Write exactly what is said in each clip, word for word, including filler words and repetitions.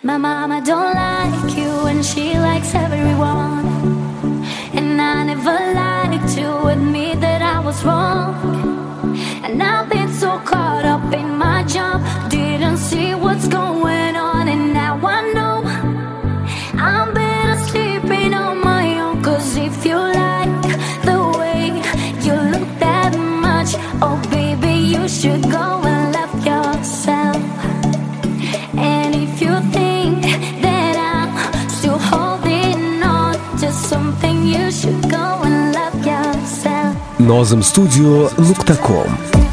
My mama don't like you and she likes everyone, and I never liked to admit that I was wrong. And I've been so caught up in my job, didn't see what's going on. And now I know I'm better sleeping on my own. Cause if you like the way you look that much, oh baby, you should go and love yourself. And if you think that I'm still holding on to something, you should go and love yourself. Nozem Studio نقطة كوم.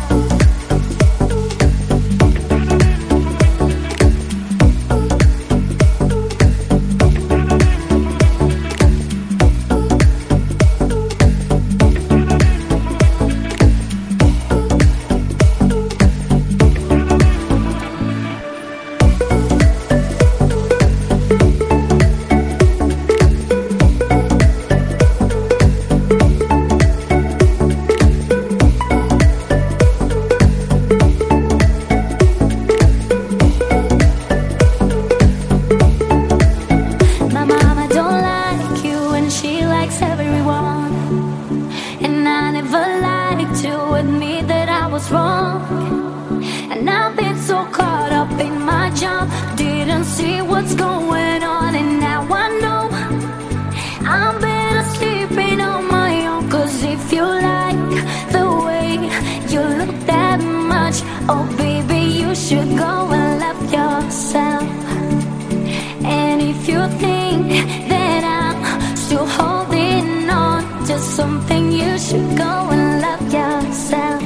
Everyone, and I never liked to admit that I was wrong. And I've been so caught up in my job, didn't see what's going on. And now I know I'm better sleeping on my own. Cause if you like the way you look that much, oh baby, you should go and love yourself. And if you think that I'm still holding just something, you should go and love yourself.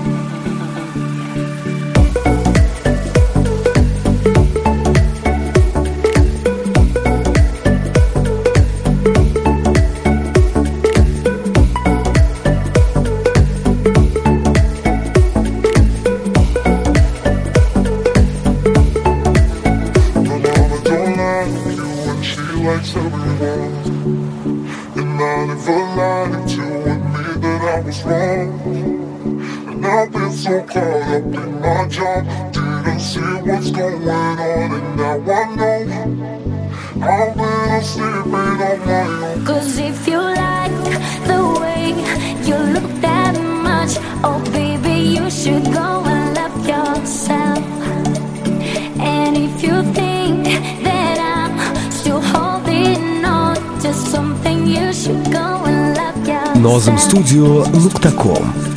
Likes everyone, and I never lied to admit that I was wrong. And I've been so caught up in my job, didn't see what's going on. And now I know I've been sleeping on my own. Cause if you like the way you look that much, oh baby, you should go and love yourself. And if you think that I'm still holding on to something, you should go and love yourself. نظم ستوديو نقطة كوم.